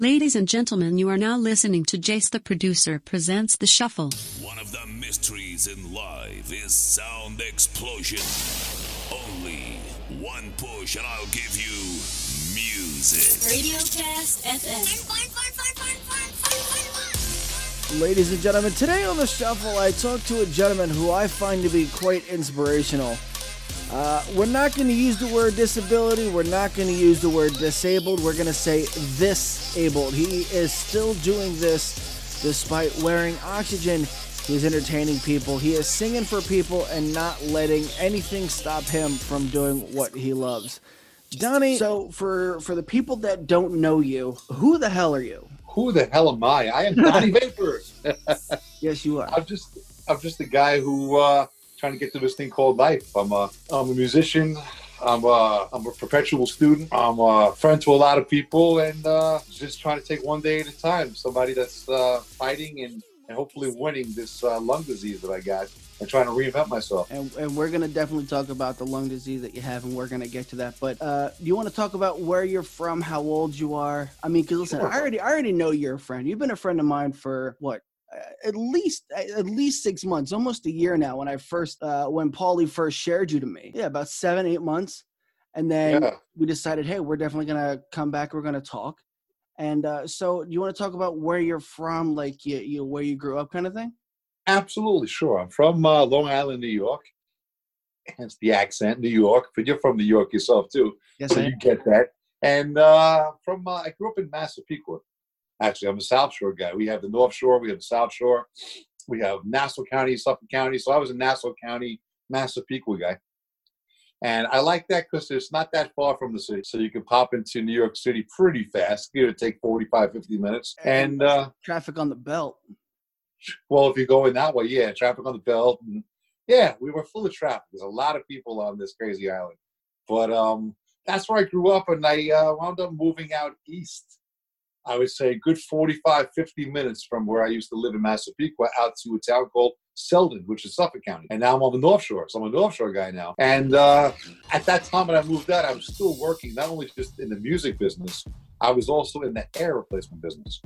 Ladies and gentlemen, you are now listening to Jace the Producer presents The Shuffle. One of the mysteries in life is sound explosion. Only one push and I'll give you music. Radiocast FM. Ladies and gentlemen, today on The Shuffle, I talked to a gentleman who I find to be quite inspirational. We're not going to use the word disability. We're not going to use the word disabled. We're going to say this-abled. He is still doing this despite wearing oxygen. He is entertaining people. He is singing for people and not letting anything stop him from doing what he loves. Donnie, so for the people that don't know you, who the hell are you? Who the hell am I? I am Donnie Vapors. Yes, you are. I'm just a guy who trying to get through this thing called life. I'm a musician. I'm a perpetual student. I'm a friend to a lot of people, and just trying to take one day at a time. Somebody that's fighting and hopefully winning this lung disease that I got, and trying to reinvent myself. And we're going to definitely talk about the lung disease that you have, and we're going to get to that. But do you want to talk about where you're from, how old you are? I mean, because listen, I already know you're a friend. You've been a friend of mine for, what, at least 6 months, almost a year now, when Paulie first shared you to me. Yeah, about 7-8 months. And then we decided, hey, we're definitely going to come back. We're going to talk. And so you want to talk about where you're from, like where you grew up kind of thing? Absolutely, sure. I'm from Long Island, New York. Hence the accent, New York. But you're from New York yourself, too. Yes, so you get that. And I grew up in Massapequa. Actually, I'm a South Shore guy. We have the North Shore. We have the South Shore. We have Nassau County, Suffolk County. So I was a Nassau County, Massapequa guy. And I like that because it's not that far from the city. So you can pop into New York City pretty fast. It would take 45, 50 minutes. And traffic on the belt. Well, if you're going that way, yeah, traffic on the belt. And yeah, we were full of traffic. There's a lot of people on this crazy island. But that's where I grew up, and I wound up moving out east. I would say a good 45, 50 minutes from where I used to live in Massapequa out to a town called Selden, which is Suffolk County. And now I'm on the North Shore, so I'm a North Shore guy now. And at that time when I moved out, I was still working, not only just in the music business, I was also in the hair replacement business.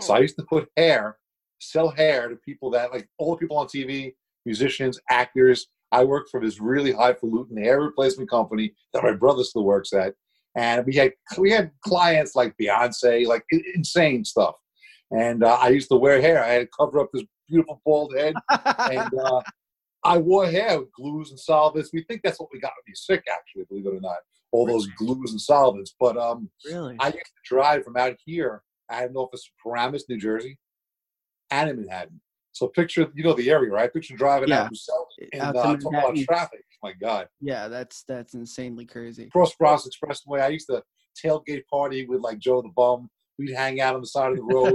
So I used to sell hair to people that, like, all the people on TV, musicians, actors. I worked for this really highfalutin hair replacement company that my brother still works at. And we had clients like Beyonce, like insane stuff. And I used to wear hair. I had to cover up this beautiful bald head. And I wore hair with glues and solvents. We think that's what we got me sick, actually, believe it or not. All those glues and solvents. But Really? I used to drive from out here. I had an office in Paramus, New Jersey, and in Manhattan. So picture, the area, right? Picture driving out yourself and talking about traffic. My God. Yeah, that's insanely crazy. Cross Bronx Expressway. I used to tailgate party with like Joe the Bum. We'd hang out on the side of the road.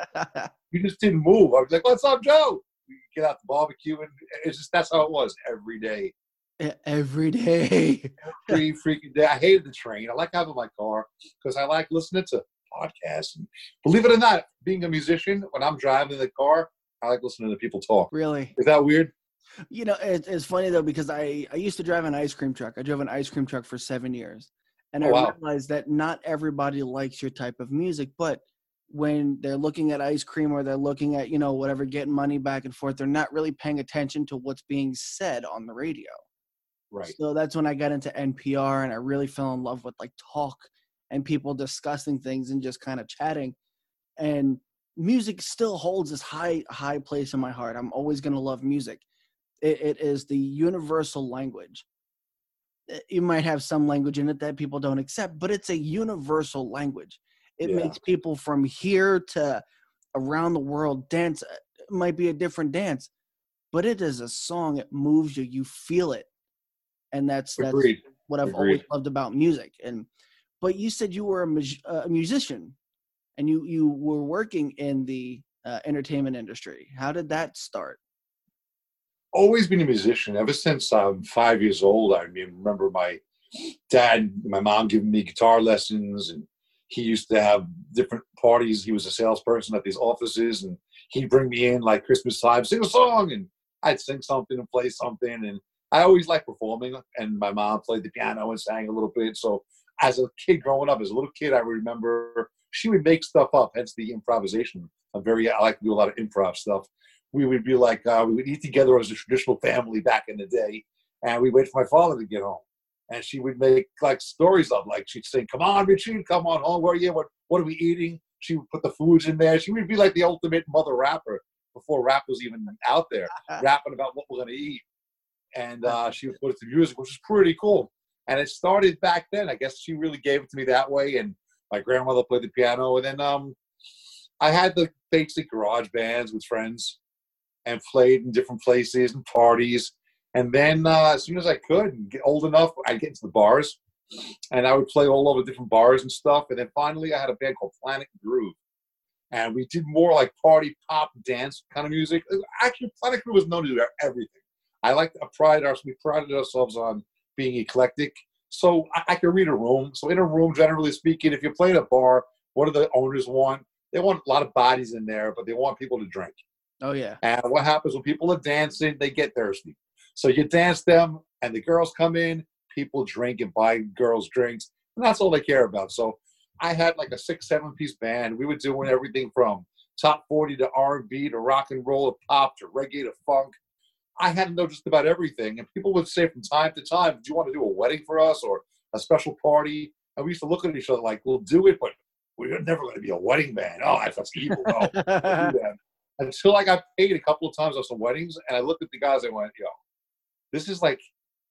We just didn't move. I was like, "What's up, Joe?" We get out the barbecue, and that's how it was every day. Every day. Every freaking day. I hated the train. I like having my car because I like listening to podcasts. And believe it or not, being a musician, when I'm driving in the car, I like listening to people talk. Really? Is that weird? It's funny, though, because I used to drive an ice cream truck. I drove an ice cream truck for 7 years. And I realized that not everybody likes your type of music, but when they're looking at ice cream or they're looking at, whatever, getting money back and forth, they're not really paying attention to what's being said on the radio. Right. So that's when I got into NPR and I really fell in love with like talk and people discussing things and just kind of chatting. And music still holds this high place in my heart. I'm always going to love music. It is the universal language. You might have some language in it that people don't accept, but it's a universal language. It makes people from here to around the world dance. It might be a different dance, but it is a song. It moves you. You feel it. And that's what I've always loved about music. But you said you were a musician and you were working in the entertainment industry. How did that start? Always been a musician ever since I'm 5 years old. I remember my dad, my mom giving me guitar lessons, and he used to have different parties. He was a salesperson at these offices, and he'd bring me in like Christmas time, sing a song, and I'd sing something and play something. And I always liked performing, and my mom played the piano and sang a little bit. So as a kid growing up, as a little kid, I remember she would make stuff up, hence the improvisation. I like to do a lot of improv stuff. We would be like, we would eat together as a traditional family back in the day, and we'd wait for my father to get home. And she would make like stories up, like she'd say, "Come on, Richie, come on home. Where are you? What are we eating?" She would put the foods in there. She would be like the ultimate mother rapper before rap was even out there, rapping about what we're going to eat. And she would put it to music, which was pretty cool. And it started back then. I guess she really gave it to me that way. And my grandmother played the piano. And then I had the basic garage bands with friends and played in different places and parties. And then as soon as I could and get old enough, I'd get into the bars. And I would play all over different bars and stuff. And then finally I had a band called Planet Groove. And we did more like party, pop, dance kind of music. Actually, Planet Groove was known to do everything. We prided ourselves on being eclectic. So I could read a room. So in a room, generally speaking, if you're playing a bar, what do the owners want? They want a lot of bodies in there, but they want people to drink. Oh, yeah. And what happens when people are dancing, they get thirsty. So you dance them, and the girls come in, people drink and buy girls drinks, and that's all they care about. So I had like a 6-7-piece band. We were doing everything from top 40 to R&B to rock and roll to pop to reggae to funk. I had to know just about everything. And people would say from time to time, "Do you want to do a wedding for us or a special party?" And we used to look at each other like, "We'll do it, but we're never going to be a wedding band. Oh, that's evil. No, we'll do that." Until I got paid a couple of times on some weddings, and I looked at the guys and went, "Yo, this is like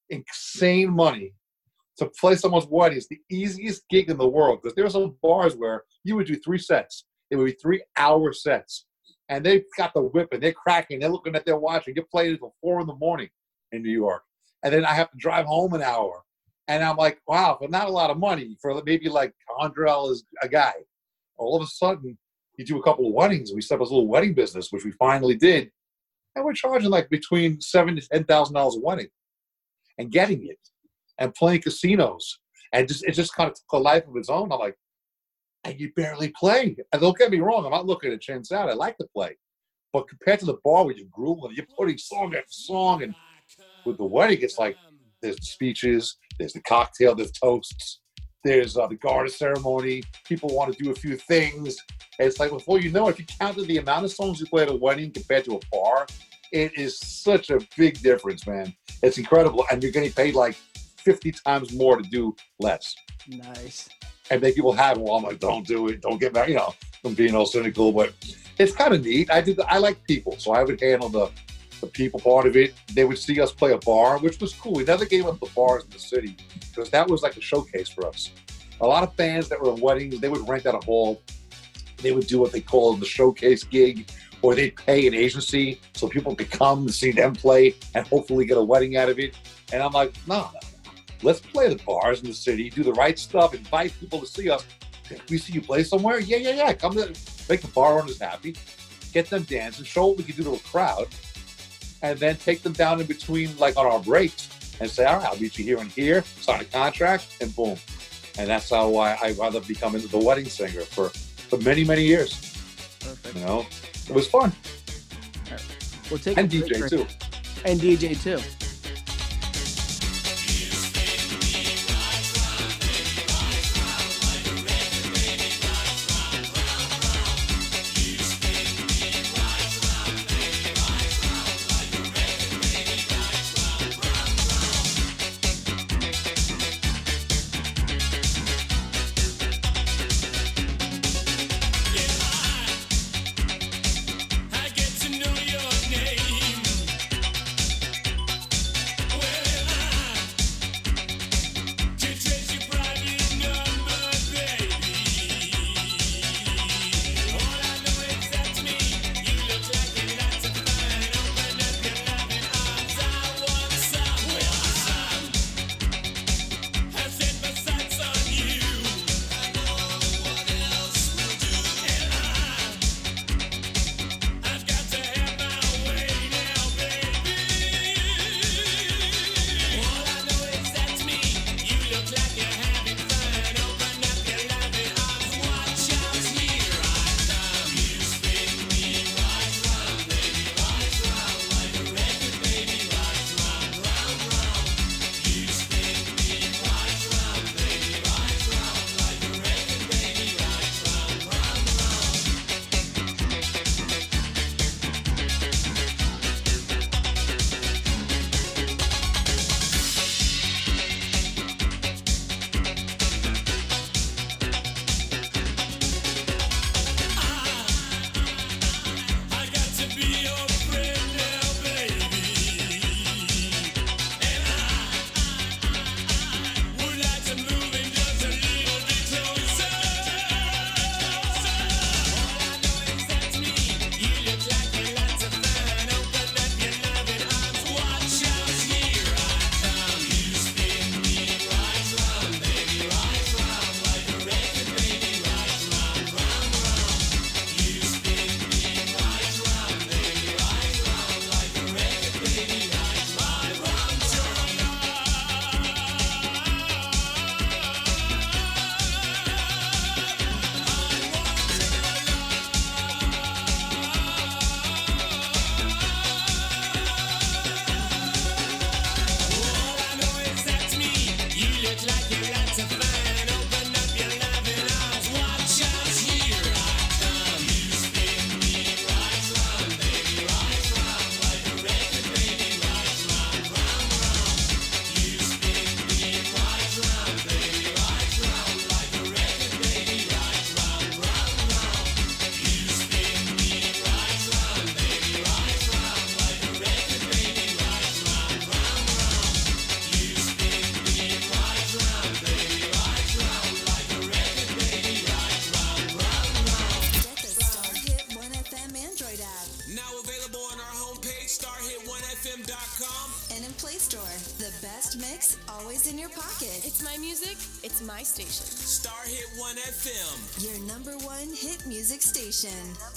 insane money to play someone's wedding. It's the easiest gig in the world." Because there were some bars where you would do 3 sets. It would be 3-hour sets. And they've got the whip and they're cracking. They're looking at their watch and get played until 4 a.m. in New York. And then I have to drive home an hour. And I'm like, wow, for not a lot of money, for maybe like $100 a guy. All of a sudden, you do a couple of weddings. We set up a little wedding business, which we finally did. And we're charging like between $7,000 to $10,000 a wedding. And getting it. And playing casinos. And it just kind of took a life of its own. I'm like, and you barely play. And don't get me wrong, I'm not looking to chance out. I like to play. But compared to the bar where you're grueling, you're putting song after song. And with the wedding, it's like there's the speeches, there's the cocktail, there's toasts, There's the garter ceremony. People want to do a few things. And it's like, before you know it, if you counted the amount of songs you play at a wedding compared to a bar, it is such a big difference, man. It's incredible. And you're getting paid like 50 times more to do less. Nice. And make people happy. Well, I'm like, don't do it. Don't get married. You know, I'm being all cynical, but it's kind of neat. I like people, so I would handle the people part of it. They would see us play a bar, which was cool. We never gave up the bars in the city because that was like a showcase for us. A lot of bands that were in weddings, they would rent out a hall. They would do what they call the showcase gig, or they'd pay an agency so people could come and see them play and hopefully get a wedding out of it. And I'm like, no. Let's play the bars in the city, do the right stuff, invite people to see us. If we see you play somewhere, yeah. Come to make the bar owners happy, get them dancing, show what we can do to a crowd, and then take them down in between, like on our breaks, and say, all right, I'll meet you here and here, sign a contract, and boom. And that's how I wound up becoming the wedding singer for many, many years. Perfect. You know, it was fun. Right. We'll take and DJ too. And DJ too. and in Play Store. The best mix, always in your pocket. It's my music, it's my station. Star Hit 1 FM. Your number one hit music station.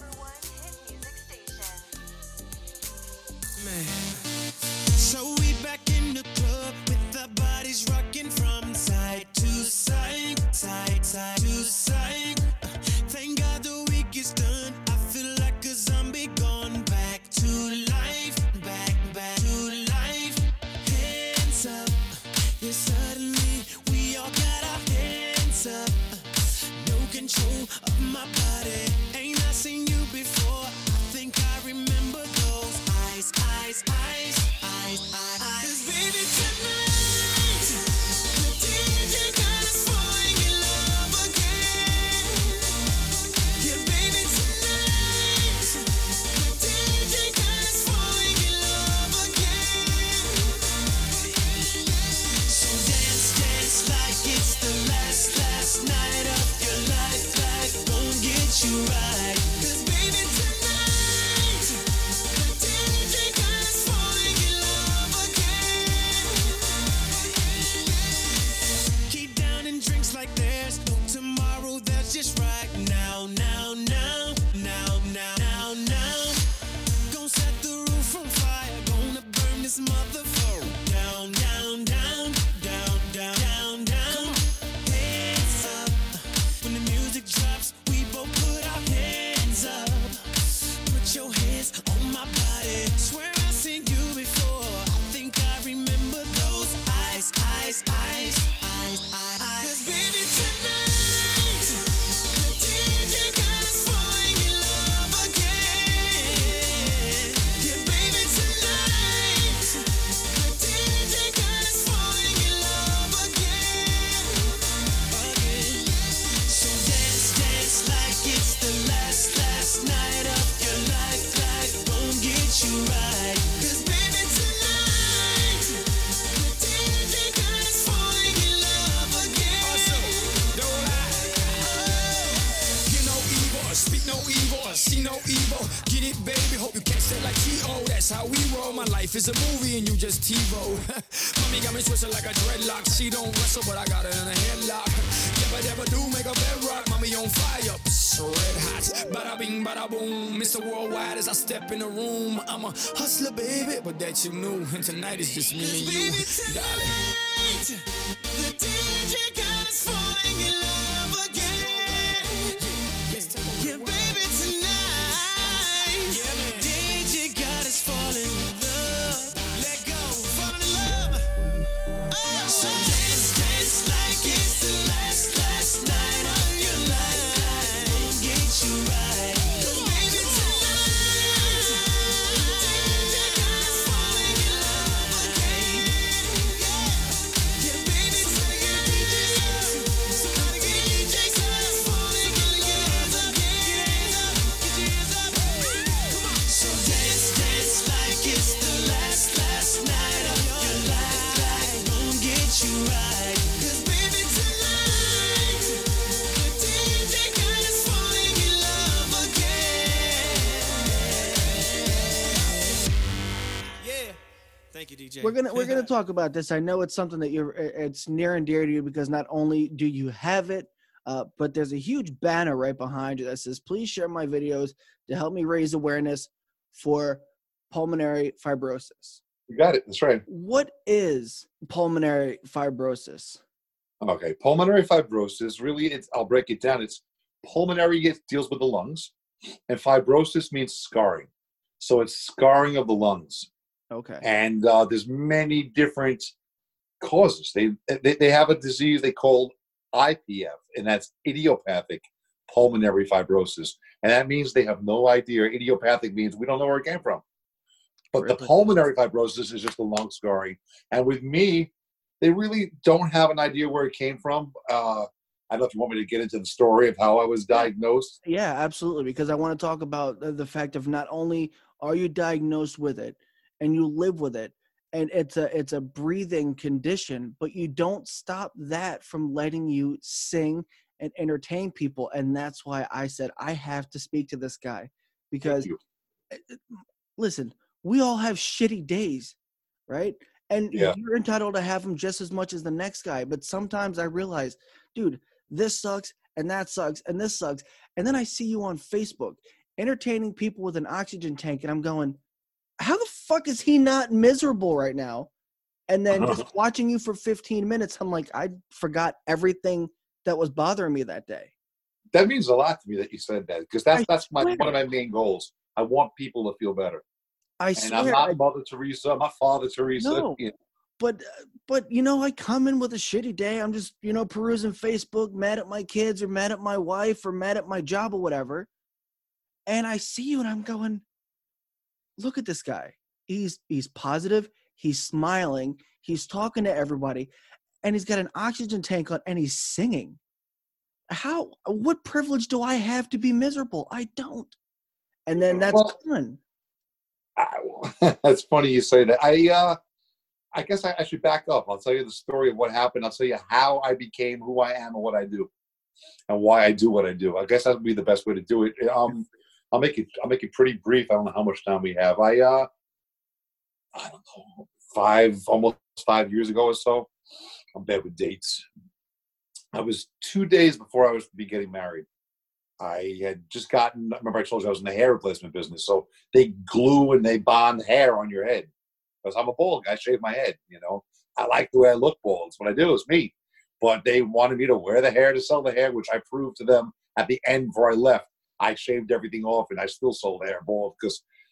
Man. So we back in the club with our bodies rocking from side to side, side to side. Thank God the week is done. I feel like a zombie gone back to life, back to life. Hands up, yeah, suddenly we all got our hands moves on my body. Swear I've seen you before. I think I remember those eyes, eyes, eyes, eyes, eyes. 'Cause baby, tonight, the DJ got us falling in love again. Yeah, baby, tonight, the DJ got us falling in love again. So dance, dance like it's the last night of your life. Life won't get you right. 'Cause baby, tonight, the DJ got us falling in love again. Don't lie. Hear no evil, speak no evil, see no evil. Get it, baby, hope you catch that like T.O. That's how we roll. My life is a movie and you just TiVo. Mommy got me twisted like a dreadlock. She don't wrestle, but I got her in a headlock. Never do make a bedrock. Mommy on fire, red hot. Bada bing, bada boom. Mr. Worldwide as I step in the room. I'm a hustler, baby, but that you knew. And tonight is just me and you, darling. The DJ got us falling in love again. Yeah, baby, tonight, DJ got us falling in love. Let go, fall in love. Oh, so dance, dance like it's the last night of your life. Won't get you right. 'Cause baby, tonight, DJ got us falling in love again. Yeah, baby, somebody get DJs up. Somebody get DJs up. Falling in love again. Get your hands up. Come on. So dance, dance like it's the last night of your life. Won't get you right. 'Cause baby, tonight, the DJ got us falling in love again. Yeah. Thank you, DJ. We're gonna talk about this. I know it's something that it's near and dear to you because not only do you have it, but there's a huge banner right behind you that says, "Please share my videos to help me raise awareness for pulmonary fibrosis." You got it. That's right. What is pulmonary fibrosis? Okay, pulmonary fibrosis, really, I'll break it down. It's pulmonary, it deals with the lungs, and fibrosis means scarring. So it's scarring of the lungs. Okay. And there's many different causes. They have a disease they call IPF, and that's idiopathic pulmonary fibrosis. And that means they have no idea. Idiopathic means we don't know where it came from. But the pulmonary fibrosis is just the lung scarring. And with me, they really don't have an idea where it came from. I don't know if you want me to get into the story of how I was diagnosed. Yeah, absolutely. Because I want to talk about the fact of not only are you diagnosed with it and you live with it, and it's a breathing condition, but you don't stop that from letting you sing and entertain people. And that's why I said I have to speak to this guy, because listen, we all have shitty days, right? And you're entitled to have them just as much as the next guy. But sometimes I realize, dude, this sucks and that sucks and this sucks. And then I see you on Facebook entertaining people with an oxygen tank, and I'm going, how the fuck is he not miserable right now? And then just watching you for 15 minutes, I'm like, I forgot everything that was bothering me that day. That means a lot to me that you said that, because that's one of my main goals. I want people to feel better. I swear. And I'm not Mother Teresa. I'm not Father Teresa. No, but I come in with a shitty day. I'm just, perusing Facebook, mad at my kids or mad at my wife or mad at my job or whatever. And I see you and I'm going, look at this guy. He's positive. He's smiling. He's talking to everybody. And he's got an oxygen tank on and he's singing. What privilege do I have to be miserable? I don't. And then that's fun. That's funny you say that. I guess I should back up. I'll tell you the story of what happened. I'll tell you how I became who I am and what I do, and why I do what I do. I guess that would be the best way to do it. I'll make it pretty brief. I don't know how much time we have. I don't know, almost 5 years ago or so. I'm bad with dates. I was 2 days before I was to be getting married. I had just remember I told you I was in the hair replacement business. So they glue and they bond hair on your head. Because I'm a bald guy, I shave my head, I like the way I look bald. It's what I do, it's me. But they wanted me to wear the hair to sell the hair, which I proved to them at the end before I left. I shaved everything off and I still sold hair bald because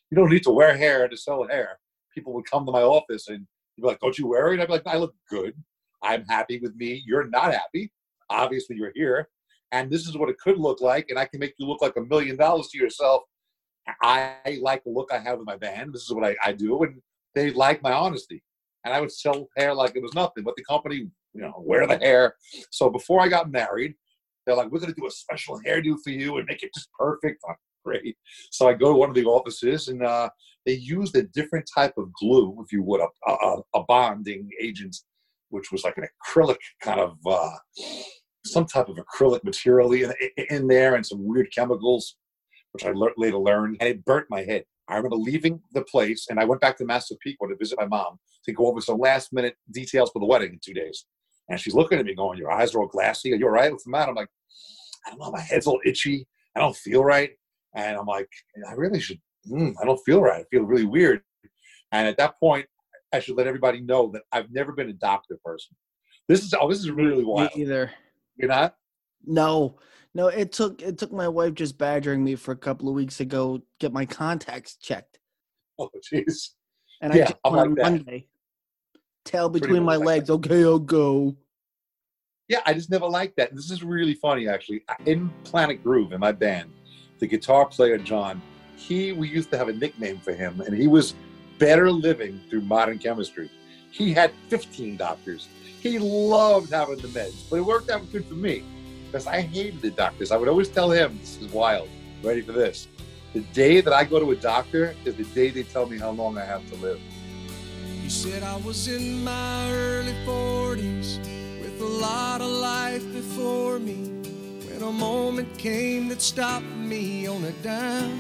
you don't need to wear hair to sell hair. People would come to my office and be like, don't you wear it? I'd be like, I look good. I'm happy with me. You're not happy. Obviously, you're here. And this is what it could look like. And I can make you look like $1 million to yourself. I like the look I have with my band. This is what I do. And they like my honesty. And I would sell hair like it was nothing. But the company, wear the hair. So before I got married, they're like, we're going to do a special hairdo for you and make it just perfect. I'm great. So I go to one of the offices, and they used a different type of glue, if you would, a bonding agent, which was like an acrylic kind of, some type of acrylic material in there, and some weird chemicals, which I later learned, and it burnt my head. I remember leaving the place, and I went back to Massapequa to visit my mom to go over some last-minute details for the wedding in 2 days. And she's looking at me going, your eyes are all glassy. Are you all right? What's the matter? I'm like, I don't know. My head's all itchy. I don't feel right. And I'm like, I really should. I don't feel right. I feel really weird. And at that point, I should let everybody know that I've never been a doctor person. This is really wild. Me either. You're not? No. It took my wife just badgering me for a couple of weeks to go get my contacts checked. Oh, jeez. And yeah, I just I'm went like on that. Monday. Tail between my like legs. Okay, I'll go. Yeah, I just never liked that. This is really funny, actually. In Planet Groove, in my band, the guitar player, John, we used to have a nickname for him, and he was better living through modern chemistry. He had 15 doctors. He loved having the meds, but it worked out good for me because I hated the doctors. I would always tell him, this is wild, ready for this. The day that I go to a doctor is the day they tell me how long I have to live. He said I was in my early 40s with a lot of life before me when a moment came that stopped me on a dime.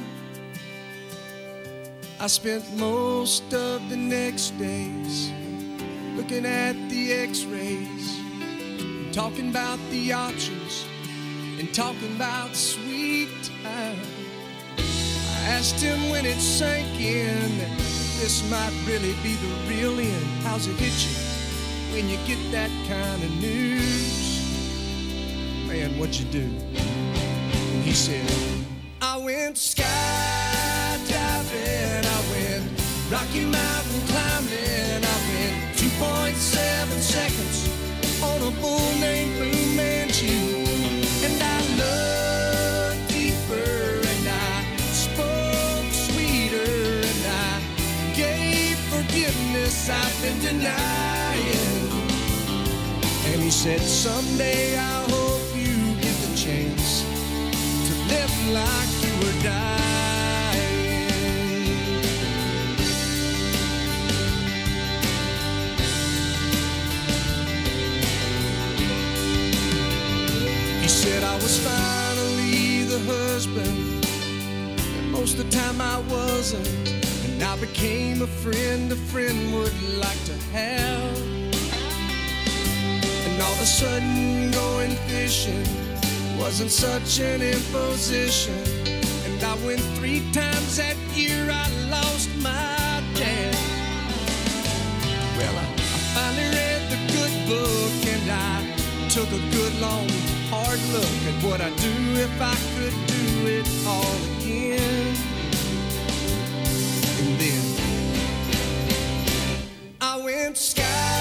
I spent most of the next days looking at the x-rays and talking about the options and talking about sweet time. I asked him when it sank in that this might really be the real end. How's it hit you when you get that kind of news? Man, what'd you do? And he said, I went skydiving, I went Rocky Mountain climbing, I went 2.7 seconds on a bull named Blue Manchu. And I looked deeper and I spoke sweeter and I gave forgiveness I've been denying. And he said, someday I hope you get the chance to live like you were dying. He said I was finally the husband, and most of the time I wasn't. And I became a friend would like to have. And all of a sudden going fishing wasn't such an imposition. And I went 3 times that year, I lost my dad. Well, I finally read the good book and I took a good long hard look at what I'd do if I could do it all again. And then I went skydiving,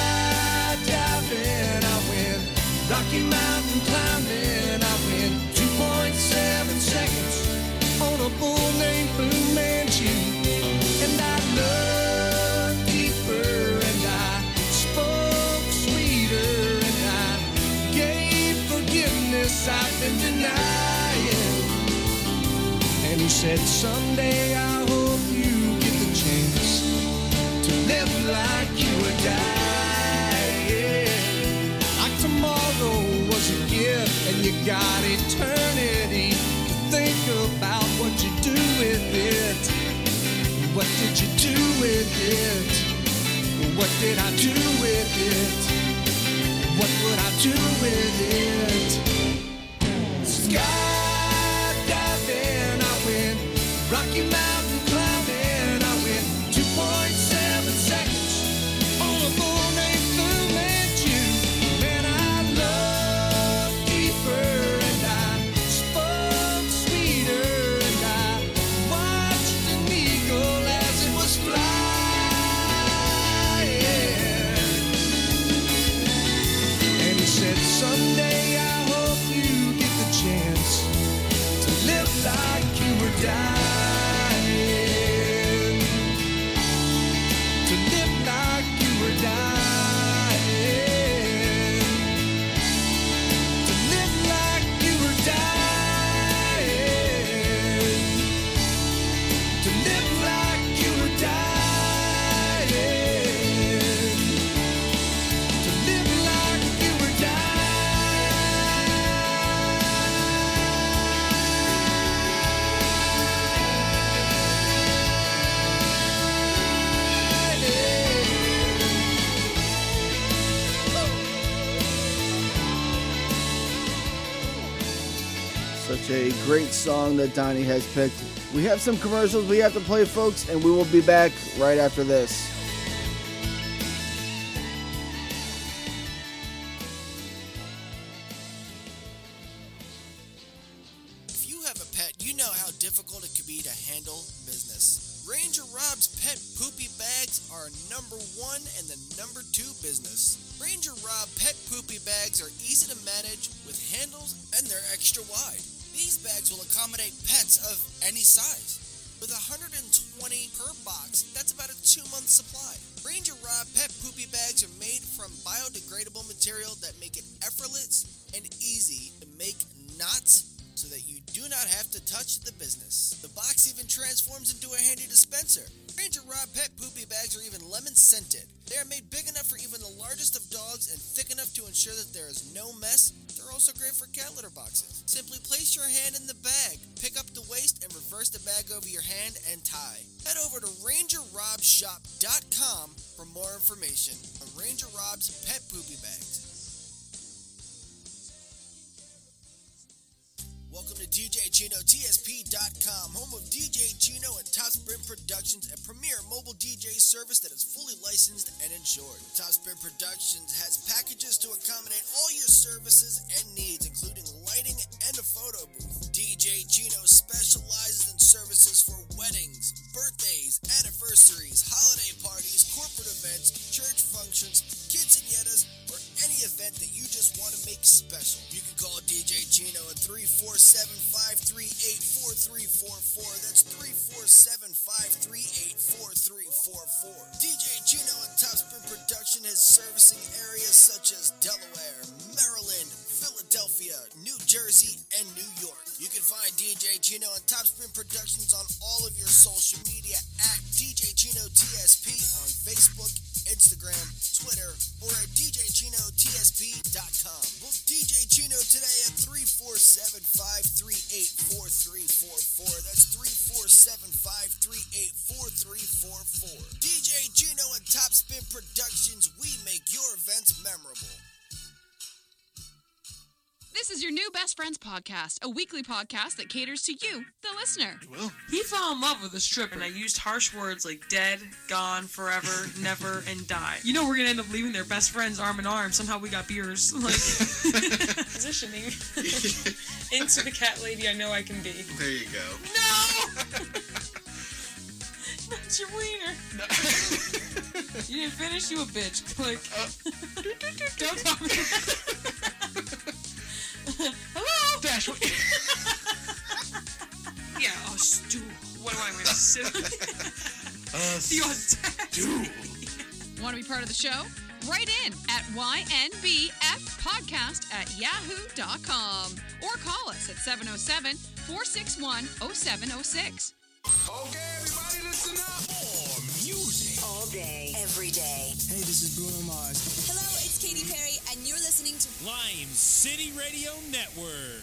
I went Rocky Mountain climbing, I went 2.7 seconds on a bull named Blue Manchu. And I looked deeper and I spoke sweeter and I gave forgiveness I've been denying. And he said, someday I hope you get the chance to live like you were dying. Like tomorrow was a gift and you got eternity to think about what you do with it. What did you do with it? What did I do with it? What would I do with it? Skydiving, I went Rocky Mountain climbing, I went 2.7 seconds on a bull named Blue Manchu. Man, I looked deeper and I spoke sweeter and I watched an eagle such a great song that Donnie has picked. We have some commercials we have to play, folks, and we will be back right after this. If you have a pet, you know how difficult it can be to handle business. Ranger Rob's Pet Poopy Bags are number 1 and the number 2 business. Ranger Rob Pet Poopy Bags are easy to manage with handles and they're extra wide. These bags will accommodate pets of any size. With 120 per box, that's about a 2-month supply. Ranger Rob Pet Poopy Bags are made from biodegradable material that make it effortless and easy to make knots so that you do not have to touch the business. The box even transforms into a handy dispenser. Ranger Rob Pet Poopy Bags are even lemon scented. They are made big enough for even the largest of dogs and thick enough to ensure that there is no mess. They're also great for cat litter boxes. Simply place your hand in the bag, pick up the waste, and reverse the bag over your hand and tie. Head over to RangerRobShop.com for more information on Ranger Rob's Pet Poopy Bags. Welcome to DJChinoTSP.com, home of DJ Chino and Top Spin Productions, a premier mobile DJ service that is fully licensed and insured. Top Spin Productions has packages to accommodate all your services and needs, including lighting and a photo booth. DJ Chino specializes in services for weddings, birthdays, anniversaries, holiday parties, corporate events, church functions, quinceañeras, or any event that you just want to make special. You can call DJ Chino at 347-538-4344. That's 347-538-4344. DJ Chino and Top Spin Production is servicing areas such as Delaware, Maryland, Philadelphia, New Jersey, and New York. You can find DJ Chino and Top Spin Productions on all of your social media at DJ Chino TSP on Facebook, Instagram, Twitter, or at DJChinoTSP.com. Book DJ Chino today at 347-538-4344. That's 347-538-4344. DJ Chino and Top Spin Productions, we make your events memorable. This is your new Best Friends podcast, a weekly podcast that caters to you, the listener. Well, he fell in love with a stripper, and I used harsh words like dead, gone, forever, never, and die. You know we're gonna end up leaving their best friends arm in arm. Somehow we got beers. Like positioning into the cat lady I know I can be. There you go. No! Not your wiener. No. You didn't finish, you a bitch. Like, don't call me. Hello? Dash. Yeah, oh, Stu. What do I want to sit? The audacity. Want to be part of the show? Write in at ynbfpodcast@yahoo.com or call us at 707-461-0706. Okay, everybody, listen up. More music. All day, every day. Hey, this is Bruno Mars. Hello, it's Katy Perry, and you're listening to Lime City Radio Network.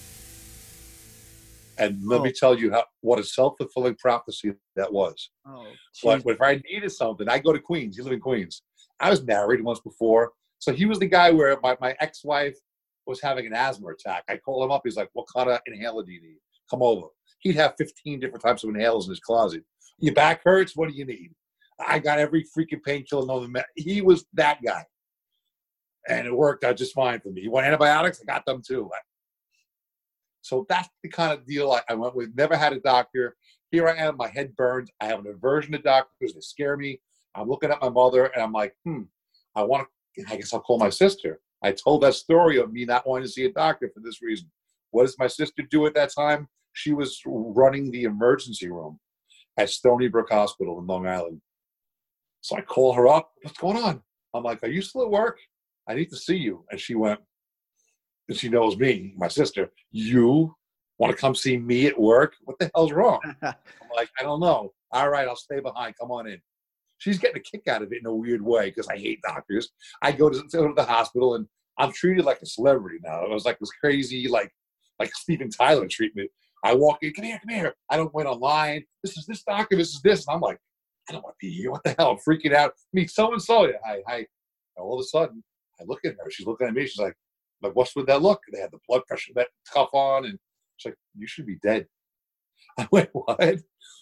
And let me tell you what a self-fulfilling prophecy that was. Oh, but if I needed something, I go to Queens. You live in Queens. I was married once before. So he was the guy where my ex-wife was having an asthma attack. I call him up. He's like, what kind of inhaler do you need? Come over. He'd have 15 different types of inhalers in his closet. Your back hurts? What do you need? I got every freaking painkiller known to man. He was that guy. And it worked out just fine for me. You want antibiotics? I got them too. So that's the kind of deal I went with. Never had a doctor. Here I am. My head burns. I have an aversion to doctors. They scare me. I'm looking at my mother, and I'm like, I guess I'll call my sister. I told that story of me not wanting to see a doctor for this reason. What does my sister do at that time? She was running the emergency room at Stony Brook Hospital in Long Island. So I call her up. What's going on? I'm like, are you still at work? I need to see you. And she went, and she knows me, my sister, you want to come see me at work? What the hell's wrong? I'm like, I don't know. All right, I'll stay behind. Come on in. She's getting a kick out of it in a weird way because I hate doctors. I go to the hospital, and I'm treated like a celebrity now. It was like this crazy, like Steven Tyler treatment. I walk in, come here. I don't wait online. This is this doctor, this is this. And I'm like, I don't want to be here. What the hell? I'm freaking out. Me, so-and-so. Hi. And all of a sudden, I look at her. She's looking at me. She's like, what's with that look? They had the blood pressure that cuff on. And She's like, you should be dead. I went, what?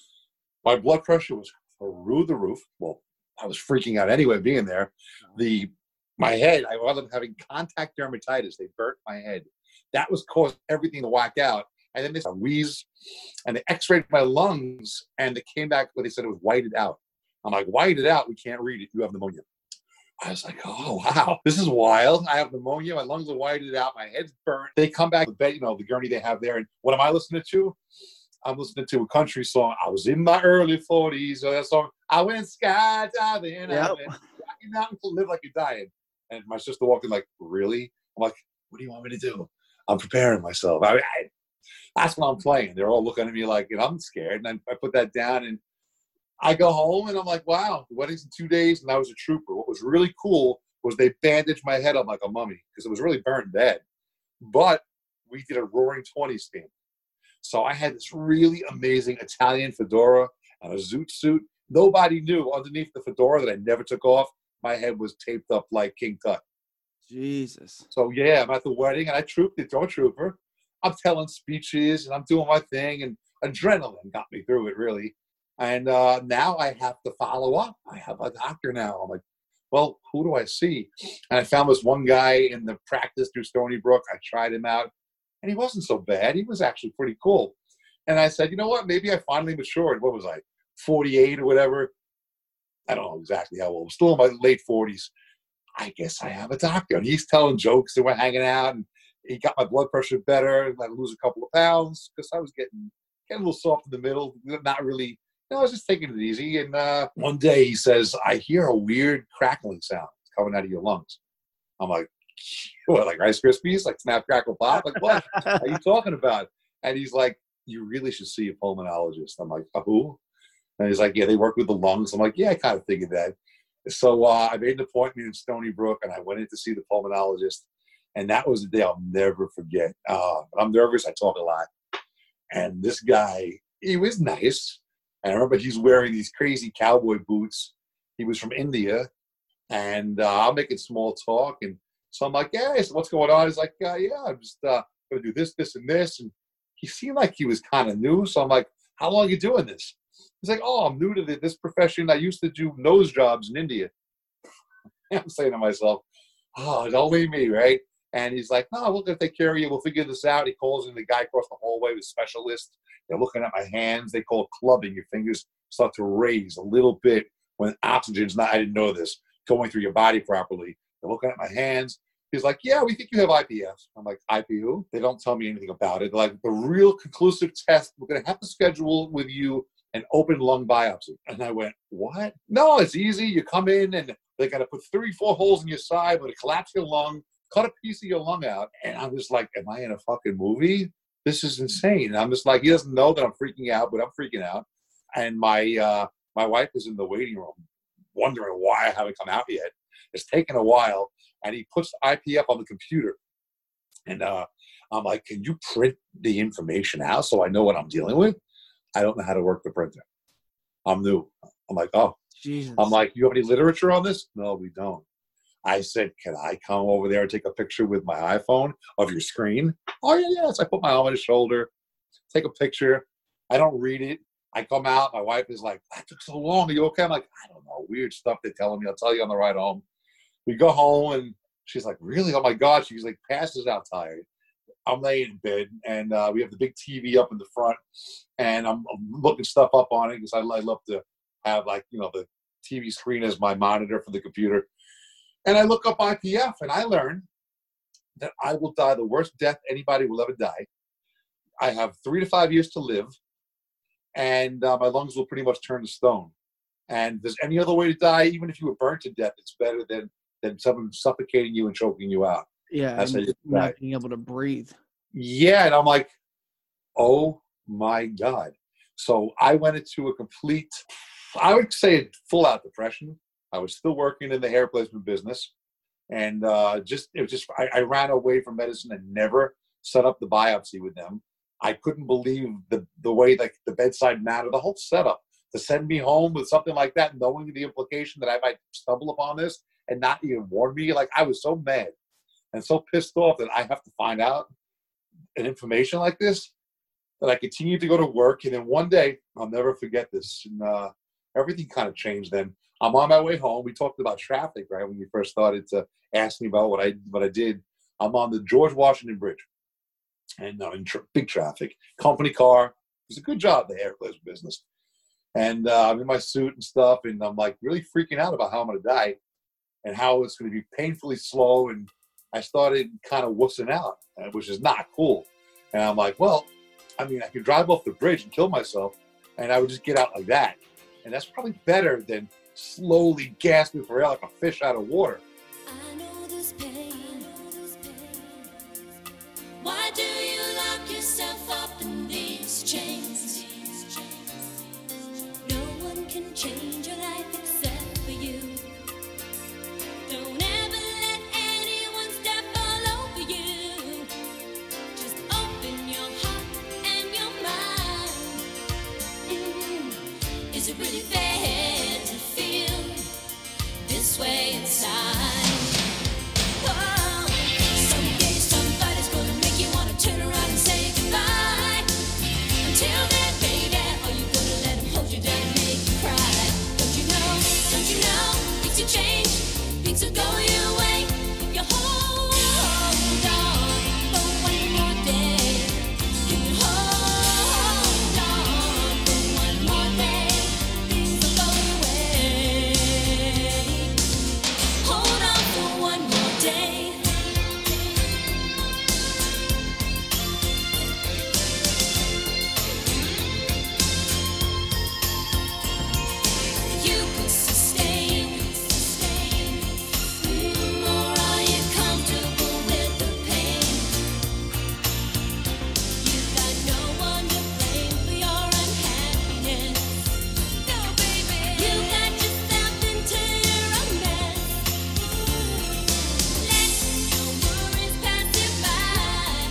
My blood pressure was through the roof. Well, I was freaking out anyway being there. My head, I wound up having contact dermatitis. They burnt my head. That was causing everything to whack out. And then they wheeze, and they x-rayed my lungs, and it came back, but they said it was whited out. I'm like, whited out? We can't read it. You have pneumonia. I was like, oh, wow. This is wild. I have pneumonia. My lungs are whited out. My head's burnt. They come back, the gurney they have there. And what am I listening to? I'm listening to a country song. I was in my early 40s. That song. I went skydiving. Yep. I went Rocky Mountain to live like you're dying. And my sister walked in like, really? I'm like, what do you want me to do? I'm preparing myself. That's what I'm playing. They're all looking at me like, I'm scared. And I put that down, and I go home, and I'm like, wow, the wedding's in 2 days, and I was a trooper. What was really cool was they bandaged my head up like a mummy because it was really burnt bad. But we did a Roaring 20s theme. So I had this really amazing Italian fedora and a zoot suit. Nobody knew underneath the fedora that I never took off, my head was taped up like King Tut. Jesus. So, yeah, I'm at the wedding, and I trooped it, I'm a trooper. I'm telling speeches, and I'm doing my thing, and adrenaline got me through it, really. And now I have to follow up. I have a doctor now. I'm like, well, who do I see? And I found this one guy in the practice through Stony Brook. I tried him out, and he wasn't so bad. He was actually pretty cool. And I said, you know what? Maybe I finally matured. What was I, 48 or whatever? I don't know exactly how old. Still in my late 40s. I guess I have a doctor. And he's telling jokes, and we're hanging out, and he got my blood pressure better. I lose a couple of pounds because I was getting a little soft in the middle, not really. I was just taking it easy. And one day he says, I hear a weird crackling sound coming out of your lungs. I'm like, what, like Rice Krispies? Like snap, crackle, pop? Like, what are you talking about? And he's like, you really should see a pulmonologist. I'm like, who? And he's like, yeah, they work with the lungs. I'm like, yeah, I kind of figured that. So I made an appointment in Stony Brook, and I went in to see the pulmonologist. And that was the day I'll never forget. I'm nervous. I talk a lot. And this guy, he was nice. And I remember he's wearing these crazy cowboy boots. He was from India. And I'm making small talk. And so I'm like, yeah, so what's going on? He's like, yeah, I'm just going to do this, this, and this. And he seemed like he was kind of new. So I'm like, how long are you doing this? He's like, oh, I'm new to this profession. I used to do nose jobs in India. I'm saying to myself, oh, don't leave me, right? And he's like, no, we're going to take care of you. We'll figure this out. He calls in the guy across the hallway with specialists. They're looking at my hands. They call it clubbing. Your fingers start to raise a little bit when oxygen's not, I didn't know this, going through your body properly. They're looking at my hands. He's like, yeah, we think you have IPF. I'm like, IPU? They don't tell me anything about it. Like, the real conclusive test, we're going to have to schedule with you an open lung biopsy. And I went, what? No, it's easy. You come in, and they got to put 3-4 holes in your side, but it collapse your lung, cut a piece of your lung out. And I'm just like, am I in a fucking movie? This is insane. And I'm just like, he doesn't know that I'm freaking out, but I'm freaking out. And my wife is in the waiting room wondering why I haven't come out yet. It's taken a while. And he puts IPF on the computer. And I'm like, can you print the information out so I know what I'm dealing with? I don't know how to work the printer. I'm new. I'm like, oh. Jesus. I'm like, you have any literature on this? No, we don't. I said, can I come over there and take a picture with my iPhone of your screen? Oh, yeah, yes. I put my arm on his shoulder, take a picture. I don't read it. I come out. My wife is like, that took so long. Are you okay? I'm like, I don't know. Weird stuff they're telling me. I'll tell you on the ride home. We go home, and she's like, really? Oh, my God. She's like, passes out tired. I'm laying in bed, and we have the big TV up in the front, and I'm looking stuff up on it because I love to have, like, the TV screen as my monitor for the computer. And I look up IPF, and I learn that I will die the worst death anybody will ever die. I have 3 to 5 years to live, and my lungs will pretty much turn to stone. And if there's any other way to die, even if you were burnt to death, it's better than someone suffocating you and choking you out. Yeah, that's and not being able to breathe. Yeah, and I'm like, oh my God. So I went into a complete, I would say, full-out depression. I was still working in the hair placement business, and I ran away from medicine and never set up the biopsy with them. I couldn't believe the way, like, the bedside manner, the whole setup, to send me home with something like that, knowing the implication that I might stumble upon this and not even warn me. Like, I was so mad and so pissed off that I have to find out an information like this. And I continued to go to work. And then one day, I'll never forget this. And everything kind of changed then. I'm on my way home. We talked about traffic, right? When you first started to ask me about what I did. I'm on the George Washington Bridge. And in big traffic. Company car. It was a good job there. It was business. And I'm in my suit and stuff. And I'm like really freaking out about how I'm going to die. And how it's going to be painfully slow. And I started kind of wussing out, which is not cool. And I'm like, well, I mean, I could drive off the bridge and kill myself, and I would just get out like that. And that's probably better than slowly gasping for air like a fish out of water. I know this pain. Why do you lock yourself up in these chains? No one can change your life except for you. Don't ever let anyone step all over you. Just open your heart and your mind. Is it really fair to feel this way inside? Oh, someday somebody's gonna make you wanna turn around and say goodbye. Until then, baby, are you gonna let him hold you down and make you cry? Don't you know, things will change, things will go your way. If you hold on for one more day, can you hold on for one more day? Things will go your way. Hold on for one more day. You can sustain, or are you comfortable with the pain? You've got no one to blame for your unhappiness. No, baby, you got yourself into your own mess. Let your worries pass you by.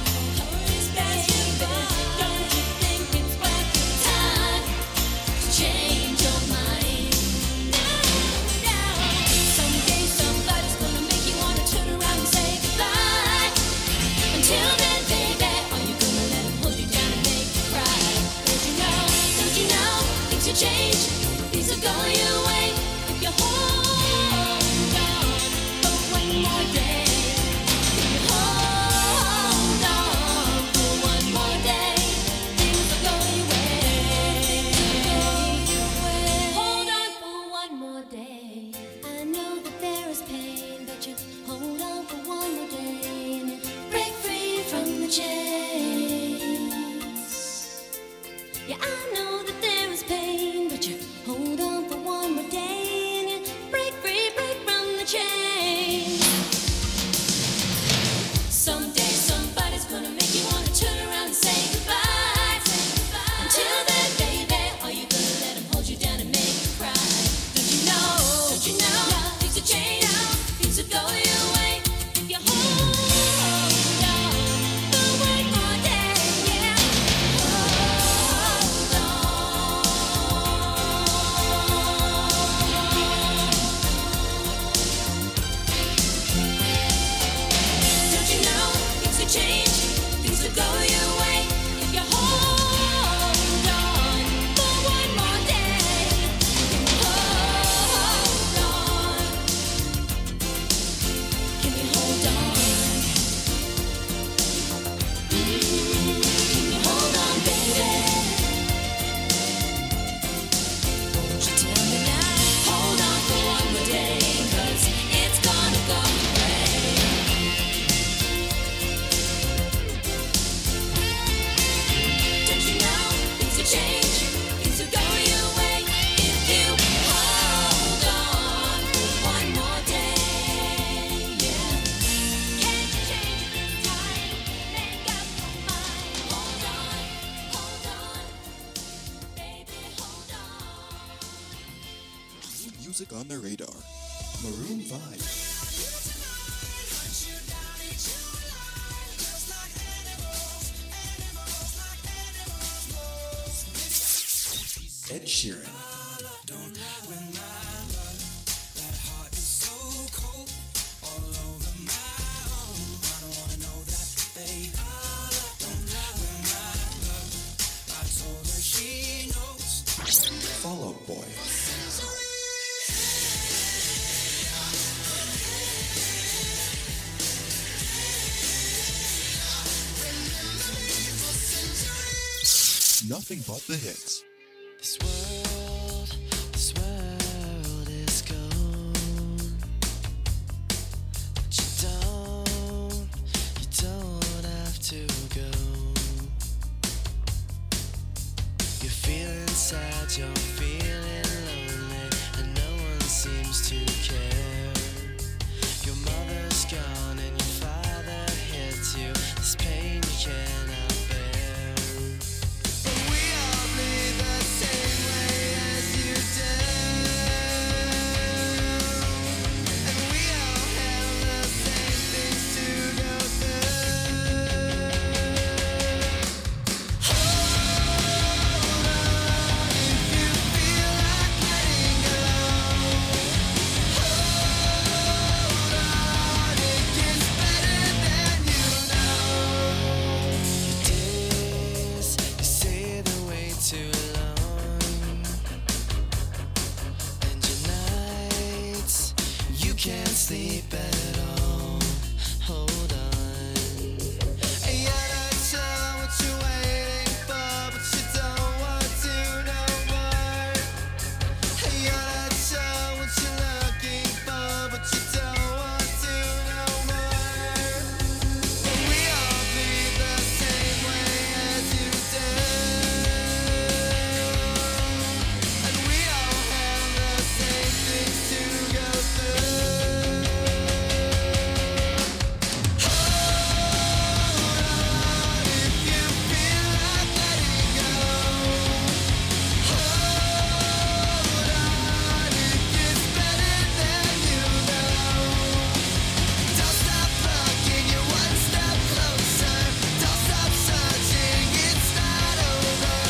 Don't you think it's worth your time to change your mind? No. Someday somebody's gonna make you wanna turn around and say goodbye. Until then, baby, are you gonna let him hold you down and make you cry? Don't you know, things will change, things will go your way. If you hold on for one more day, if you hold on for one more day, things will go your way. Hold on for one more day. I know that there is pain, but you hold on for one more day and you break free from the chains. Yeah, I know that there is pain, but you hold on for one more day and you break from the chains. Someday somebody's gonna make you wanna turn around and say goodbye. Until then, baby, are you gonna let him hold you down and make you cry? Don't you know, things will change, things will go your way. If you hold on for one more day, yeah. Hold on. Don't you know, things will change, things will go your way. If you hold on for one more day, hold on. Can you hold on? Can you hold on, baby? Won't you tell me now? Hold on for one more day, 'cause it's gonna go your way. Don't you know, things will change, things will go your way. If you hold on for one more day, yeah. Can't you change this time? Make up your mind. Hold on, baby, hold on. New music on the radar. Maroon 5. Ed Sheeran. nothing but the hits. This world is gone. But you don't have to go. You're feeling sad, you're feeling lonely, and no one seems to care. Your mother's gone and your father hits you. This pain you cannot bear. But we all bleed the same way as you do. And we all have the same things to go through. Hold on if you feel like letting go. Hold on, it gets better than you know. Your days, you say they're way too long, and your nights, you can't sleep at all. Hold on, and you're not sure what you're waiting for, but you don't want to no more. And you're not sure what you're looking for, but you don't want to no more. But we all bleed the same way as you do. And we all have the same things to go through. Hold on if you feel like letting go. Hold on, it gets better than you know. Don't stop looking, you're one step closer. Don't stop searching, it's not over.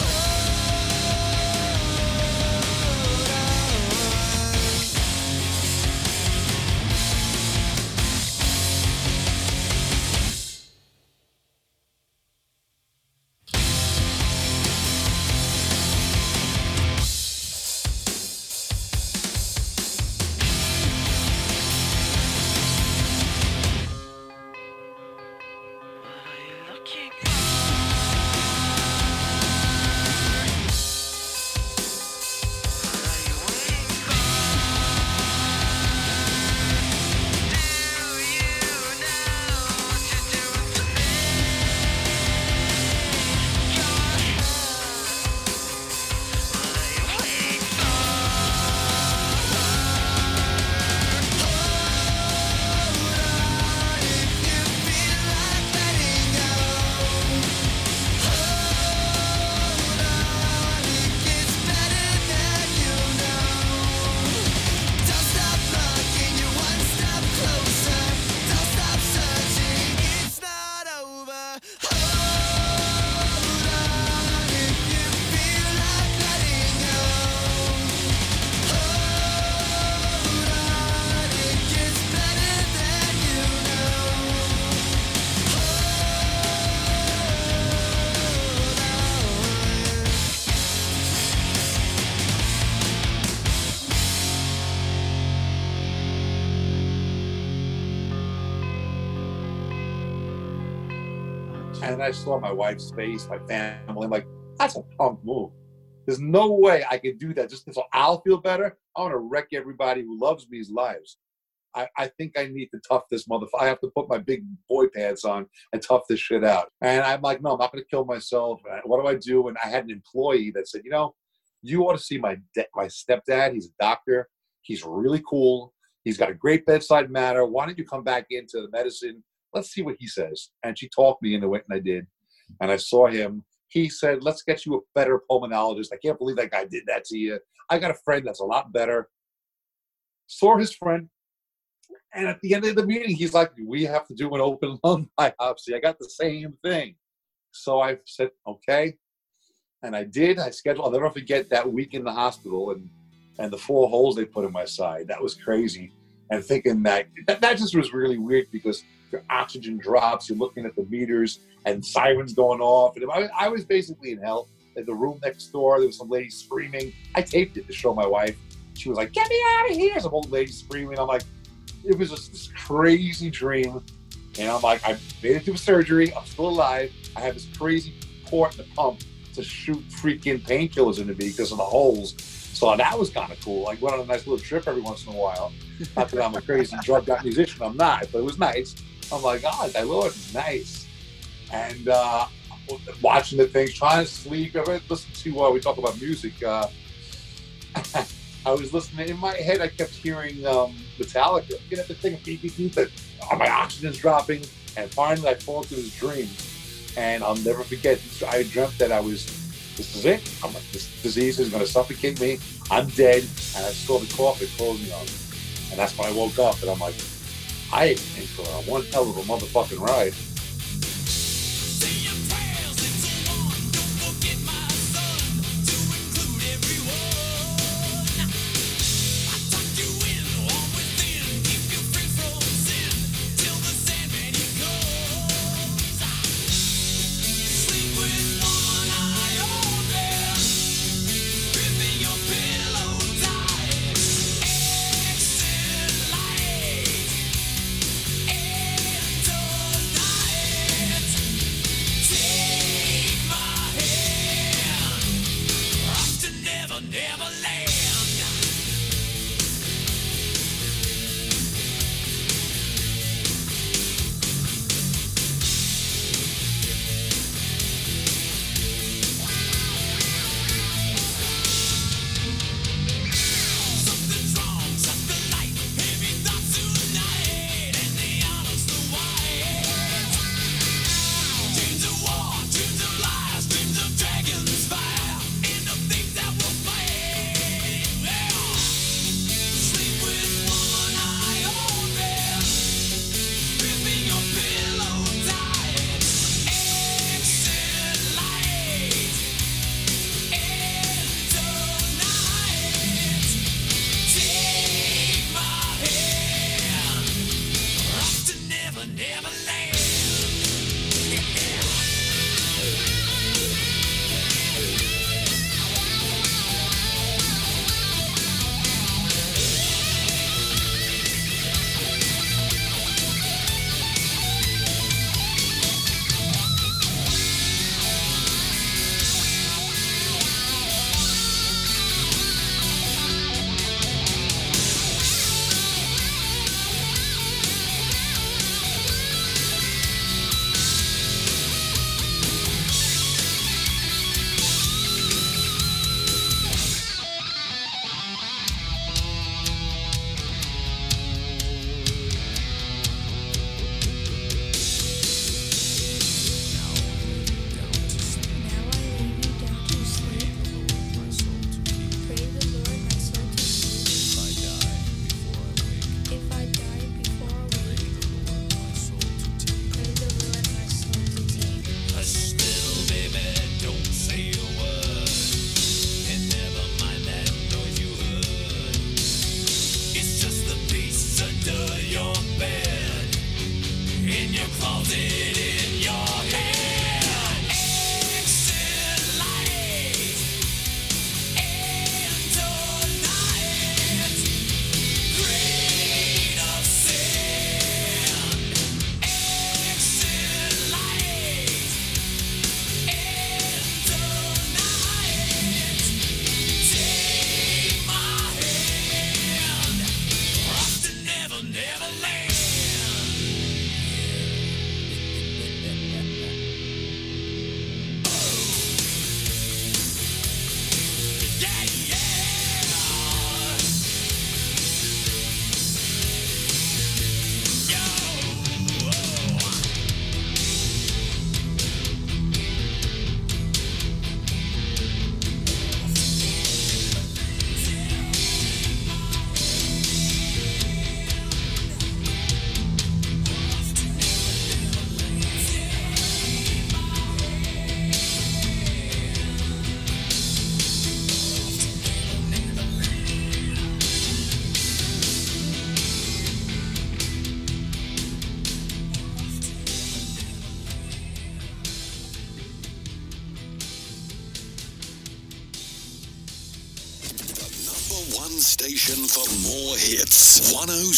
Don't stop looking, you're one step closer. Don't stop searching, it's not over. Hold on if you feel like letting go. Hold on, it gets better than you know. And I saw my wife's face, my family. I'm like, that's a punk move. There's no way I could do that just so I'll feel better. I want to wreck everybody who loves me's lives. I think I need to tough this motherfucker. I have to put my big boy pants on and tough this shit out. And I'm like, no, I'm not going to kill myself. What do I do? And I had an employee that said, you ought to see my stepdad. He's a doctor. He's really cool. He's got a great bedside manner. Why don't you come back into the medicine? Let's see what he says. And she talked me into it, and I did. And I saw him. He said, let's get you a better pulmonologist. I can't believe that guy did that to you. I got a friend that's a lot better. Saw his friend. And at the end of the meeting, he's like, we have to do an open lung biopsy. I got the same thing. So I said, okay. And I did. I scheduled. I'll never forget that week in the hospital and the 4 holes they put in my side. That was crazy. And thinking that just was really weird because your oxygen drops, you're looking at the meters and sirens going off. And I was basically in hell. In the room next door, there was some lady screaming. I taped it to show my wife. She was like, get me out of here. Some old lady screaming. I'm like, it was just this crazy dream. And I'm like, I made it through surgery. I'm still alive. I have this crazy port and the pump to shoot freaking painkillers into me because of the holes. So that was kind of cool. Like, went on a nice little trip every once in a while. Not that I'm a crazy drugged out musician, I'm not, but it was nice. I'm like, oh, that Lord is nice. And watching the things, trying to sleep. Listen to, we talk about music. I was listening, in my head, I kept hearing Metallica. You know, the thing of beep, beep, beep, that my oxygen's dropping. And finally, I fall into this dream. And I'll never forget, I dreamt that this is it. I'm like, this disease is going to suffocate me. I'm dead. And I saw the coffin closing on me. And that's when I woke up. And I'm like, I ain't in for one hell of a motherfucking ride. Station for more hits.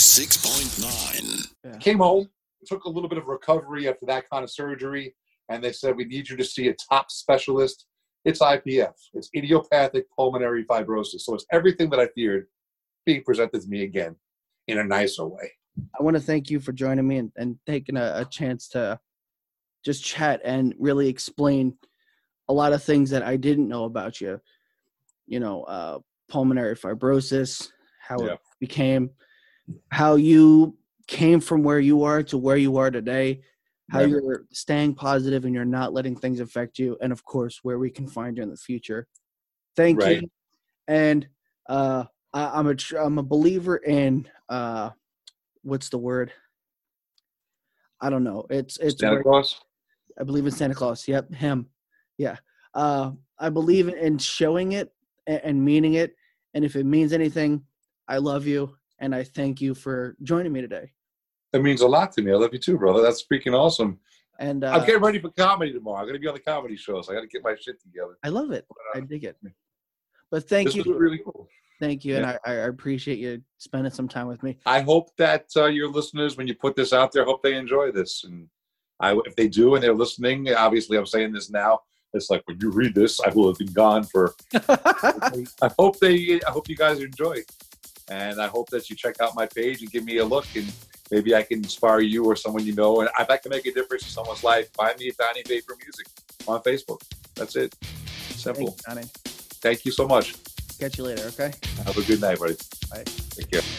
106.9. Yeah. Came home, took a little bit of recovery after that kind of surgery, and they said, we need you to see a top specialist. It's IPF. It's idiopathic pulmonary fibrosis. So it's everything that I feared being presented to me again in a nicer way. I want to thank you for joining me and taking a chance to just chat and really explain a lot of things that I didn't know about you. You know, pulmonary fibrosis, how it became, how you came from where you are to where you are today, how you're staying positive and you're not letting things affect you, and of course, where we can find you in the future. Thank you. And I'm a believer in what's the word? I don't know. It's Santa Claus. I believe in Santa Claus. Yep, him. Yeah. I believe in showing it and meaning it. And if it means anything, I love you and I thank you for joining me today. That means a lot to me. I love you too, brother. That's freaking awesome. And I'm getting ready for comedy tomorrow. I'm going to be on the comedy show, so I got to get my shit together. I love it. I dig it. But thank you. This was really cool. Thank you, and I appreciate you spending some time with me. I hope that your listeners, when you put this out there, hope they enjoy this. And if they do and they're listening, obviously I'm saying this now. It's like when you read this, I will have been gone for. I hope you guys enjoy, and I hope that you check out my page and give me a look, and maybe I can inspire you or someone you know. And if I can make a difference in someone's life, find me at Donnie Vapor Music on Facebook. That's it. Simple. Thanks, Donnie. Thank you so much. Catch you later, okay? Have a good night, buddy. Bye. Take care.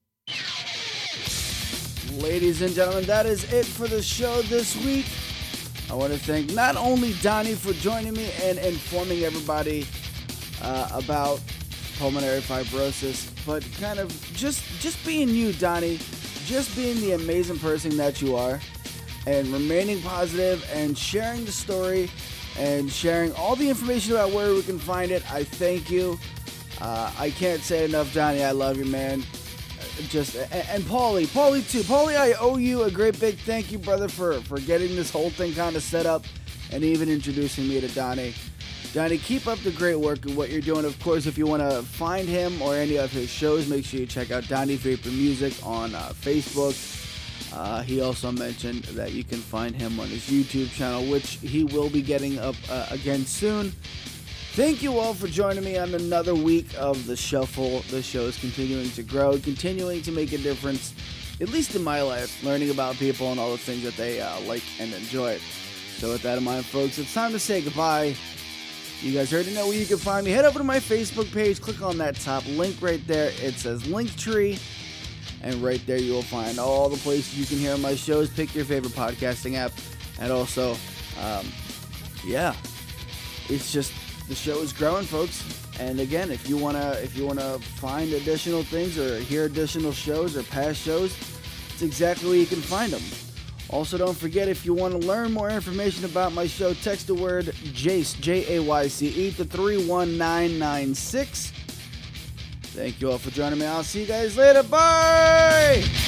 Ladies and gentlemen, that is it for the show this week. I want to thank not only Donnie for joining me and informing everybody about pulmonary fibrosis, but kind of just being you, Donnie, just being the amazing person that you are, and remaining positive and sharing the story and sharing all the information about where we can find it. I thank you. I can't say enough, Donnie. I love you, man. And Paulie too. Paulie, I owe you a great big thank you, brother, for getting this whole thing kind of set up and even introducing me to Donnie. Donnie, keep up the great work and what you're doing. Of course, if you want to find him or any of his shows, make sure you check out Donnie Vapor Music on Facebook. He also mentioned that you can find him on his YouTube channel, which he will be getting up again soon. Thank you all for joining me on another week of The Shuffle. The show is continuing to grow, continuing to make a difference, at least in my life, learning about people and all the things that they like and enjoy. So with that in mind, folks, it's time to say goodbye. You guys already know where you can find me. Head over to my Facebook page, click on that top link right there. It says Linktree, and right there you will find all the places you can hear my shows. Pick your favorite podcasting app, and also, it's just, the show is growing, folks. And again, if you wanna find additional things or hear additional shows or past shows, it's exactly where you can find them. Also, don't forget, if you want to learn more information about my show, text the word JAYCE, J-A-Y-C-E, to 31996. Thank you all for joining me. I'll see you guys later. Bye!